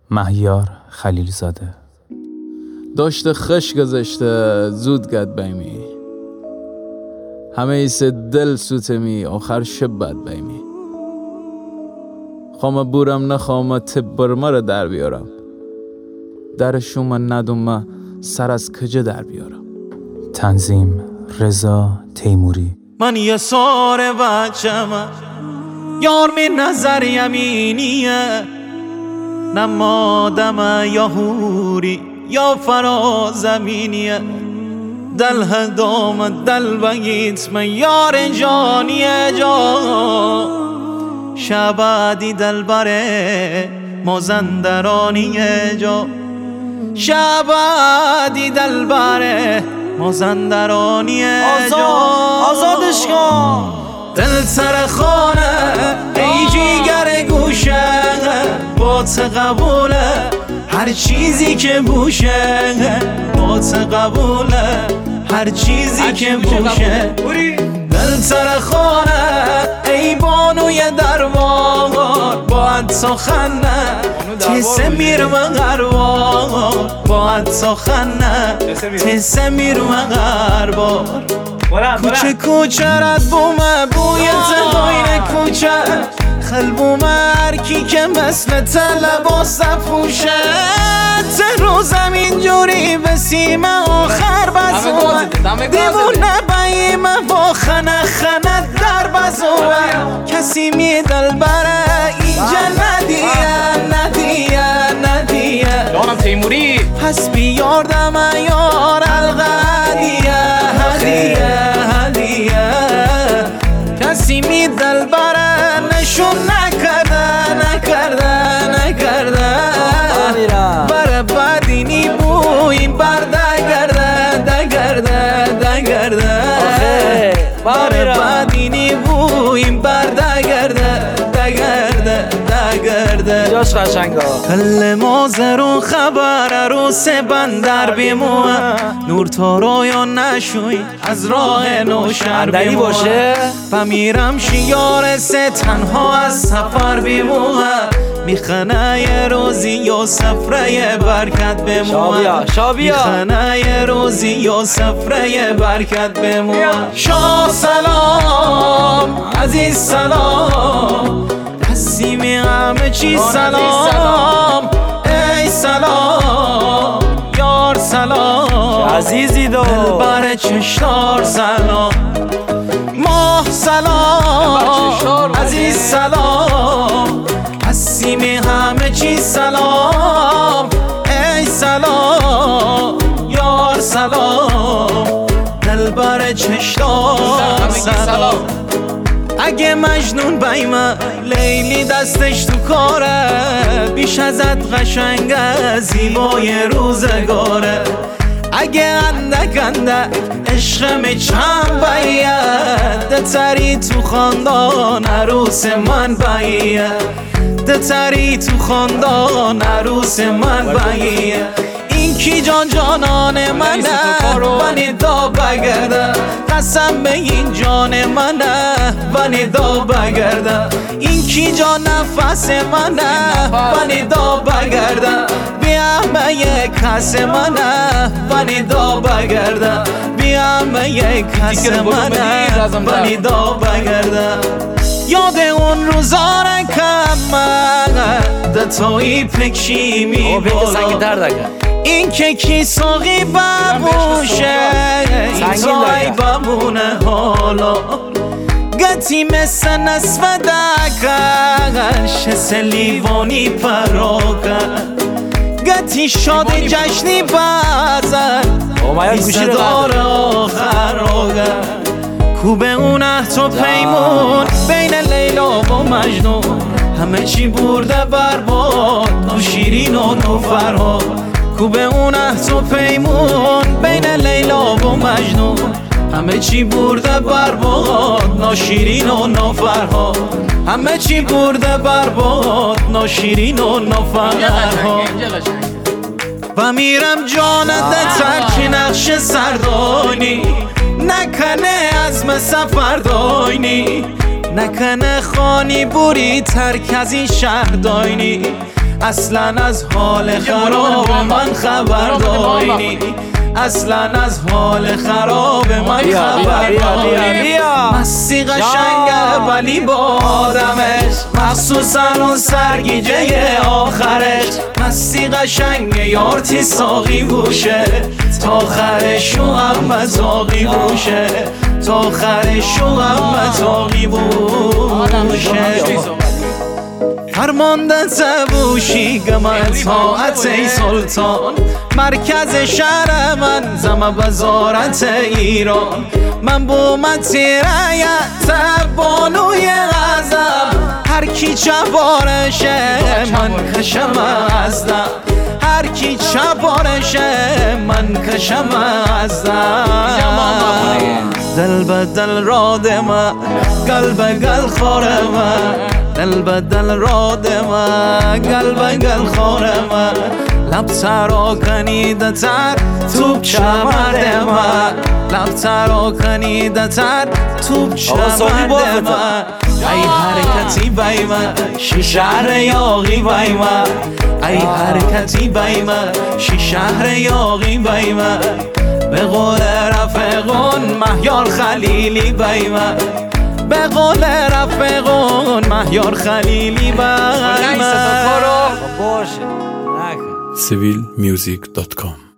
مهیار خلیلزاده. داشته خش گذشته زود گد بیمی، همه ایسه دل سوتمی آخر شب بد بیمی. خوام بورم نخوام تب برما را در بیارم، درشوم ندوم سر از کجا در بیارم. تنظیم رضا تیموری. من یه سار بچم یار می نظر یمینیه، نمادم یا هوری یا فرازمینیه. دل هدام دل بگیت من یار جانیه جا، شبادی دل بره مازندرانیه جا، شبادی دل بره مازندرانیه جا. آزادش کن دل سر خانه ای جیگر گوشه، بات قبوله هر چیزی که بوشه، بات قبوله هر چیزی که بوشه. دل سر خانه ای بانوی دربار، باید سخنه تیسه میر مغربار، باید سخنه تیسه میر مغربار. کوچه کوچه رد بومه بوی زداین کوچه، خلبومه هرکی که مثل لباس پوشه. رو زمین جوری به سیم آخر بزوه، دیوونه بیمه با خنه خنه در بزوه. کسی می دل بره اینجا ندیه دانم تیموری. پس بیاردم یار الغدیه هدیه. کسی می دل بره نشون نکرده بره بدینی بویم بر دگرده بره بدینی بویم بر دگرده. جاش قشنگا کل مازرون خبر عروس بندر بیموه، نور تا رویا نشوی از راه نوشر بیموه. بمیرم شیار سه تنها از سفر بیموه، میخنه یه روزی یا سفره برکت بموه. میخنه یه روزی یا سفره برکت بموه. شاه سلام عزیز سلام، دستیم همه چی سلام. ای سلام یار سلام، عزیزی دو دل بر چشتار سلام. ماه سلام عزیز سلام، هستیم همه چی سلام. ای سلام یار سلام، دل بر چشتار سلام. اگه مجنون بیمه لیلی دستش تو کاره، بیش ازت قشنگ زیبای روزگاره. اگه اندک عشقم چند باید، دتری تو خاندان عروس من باید، دتری تو خاندان عروس من باید. این کی جانان منه بنی دا بگرده، قسم به این جان منه بنی دا بگرده. این کی جان نفس منه بنی دا بگرده، بیام یک کس منه بنی دا بگرده، بیام یک کس منه بنی دا بگرده. یاد اون روزا رکم دتایی پکشی می بالا، این که کی ساقی ببوشه این تای بمونه حالا. گتی مثل نصف دکش سلیوانی پراکن، گتی شاد جشنی بزن ایستدار آخر آگن. کوبه اونه تو پیمون بین لیلا و مجنون، همه چی برده برباد نوشیرین و نوفرها. کوبه اونه تو پیمون بین لیلا و مجنون، همه چی برده برباد ناشیرین و نافرها. همه چی برده برباد ناشیرین و نافرها. و میرم جانت ترکی نقش سردانی، نکنه عزم سفر داینی، نکنه خانی بوری ترک از این شهر داینی. اصلا از حال خراب من خبر داری اصلا از حال خراب من خبر داری مستی قشنگه ولی با آدمش مخصوصا اون سرگیجه آخرش مستی قشنگه یارتی ساقی بوشه تا آخرشو هم مزاقی بوشه تا آخرشو هم مزاقی بوشه فرمانده تبوشی گم اطاعت ای سلطان مرکز شهر من زم وزارت ایران من بومت رایت بانوی غزم هر کی چبارشه من کشم ازدم هر کی چبارشه من کشم ازدم دل به دل راد من گل به گل خور من دل به دل راد من گل به گل خور من لب ترا کنیده تر توب چمرد من لب ترا کنیده تر توب چمرد من ای حرکتی بای من شهر یاغی بای من ای حرکتی بای من شهر یاغی بای من به قول رفقون مهیار خلیلی بای من به قول رفقون مهیار خلیلی بای من civilmusic.com